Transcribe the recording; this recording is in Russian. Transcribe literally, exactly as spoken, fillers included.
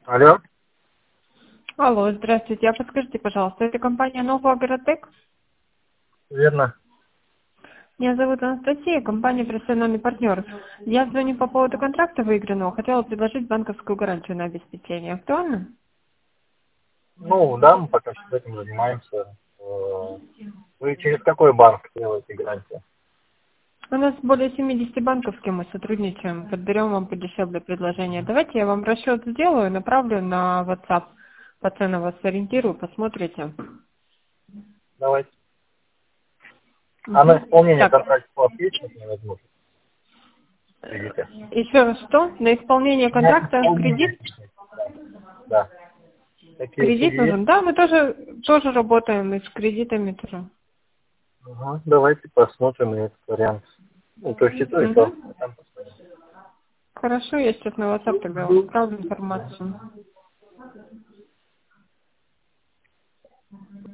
Алло, Алло, здравствуйте. А подскажите, пожалуйста, это компания Новый Агротек? верно. Меня зовут Анастасия, компания «Профессиональный партнер». Я звоню по поводу контракта выигранного. Хотела предложить банковскую гарантию на обеспечение. Актуально? Ну, да, мы пока что этим занимаемся. Э, Вы через какой банк делаете гарантию? У нас более семидесяти банков, с кем мы сотрудничаем. Подберем вам подешевле предложение. Давайте я вам расчет сделаю, направлю на WhatsApp. По ценам вас сориентирую, посмотрите. Давайте. А на Мгм. исполнение Так, контракта у вас есть какие возможности? Кредиты? еще раз что? На исполнение На контракта исполнение. кредит? Да. Да. Такие Кредит услуги есть? нужен? Да, мы тоже, тоже работаем и с кредитами тоже. Ага, давайте посмотрим этот вариант. Ну, то есть и то, и то. Угу. А там посмотрим. Хорошо, я сейчас на WhatsApp тогда вам отправлю информацию.